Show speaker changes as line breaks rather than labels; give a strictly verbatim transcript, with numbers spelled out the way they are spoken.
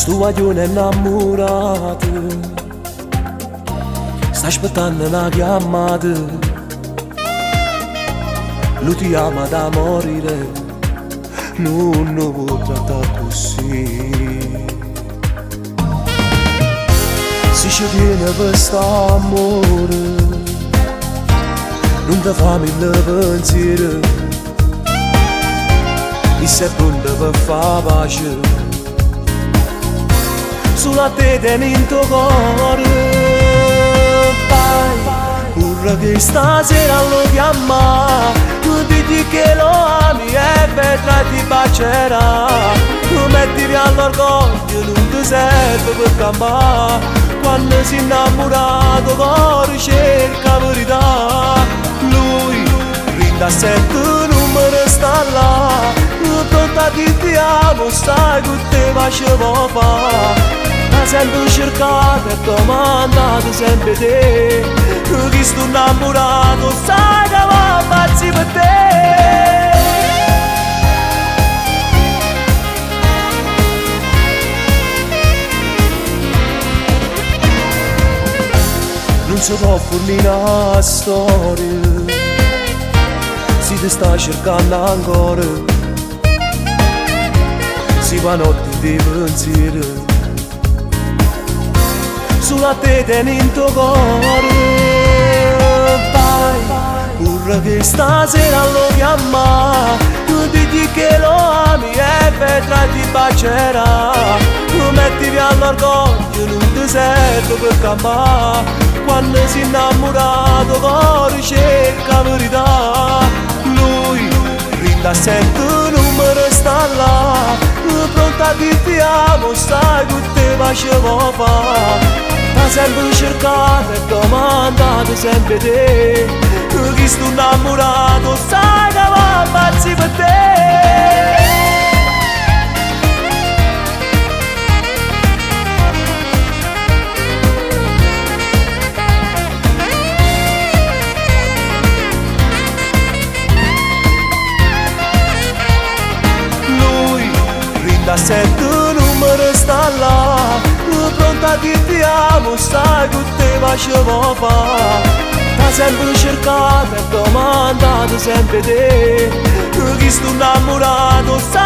sto guaglione innamorato sta aspettando una chiamata, lui ti ama da morire, non lo può trattare così. Se ci tiene per st'amore, non ti fa mille pensieri, e sei pronta per fare pace, sulla te tieni in tuo cuore. Corre che stasera lo chiama, tu dici che lo ami e vedrai ti bacerà. Tu metti via l'orgoglio, non ti serve per campare. Quando si è innamorato cuore cerca verità. Lui rinda sempre numero sta là, pronto a dirti ti amo, sai che te facevo fa. Ma sempre cercato e domandato sempre te, chi sto innamorato sai che va pazzi per te. Non si può fornire una storia, si ti sta cercando ancora, si va notte di pensieri, sulla te tieni in tuo cuore. Vai, corre che stasera lo chiama, tu dici che lo ami e vedrai ti bacerà. Tu metti via l'orgoglio, non ti serve per campare. Quando si è innamorato cuore cerca verità. Lui rinda sempre numero sta là, pronto a dirti amo, sai che te facevo fa. Ma sempre cercato e domandato sempre te, chi sto innamorato sai che va pazzi per te. Lui rinda sempre numero sta là, pronto a dirti amo, sai che te facevo fa. Ma sempre cercato e domandato sempre te, chi sto innamorato sai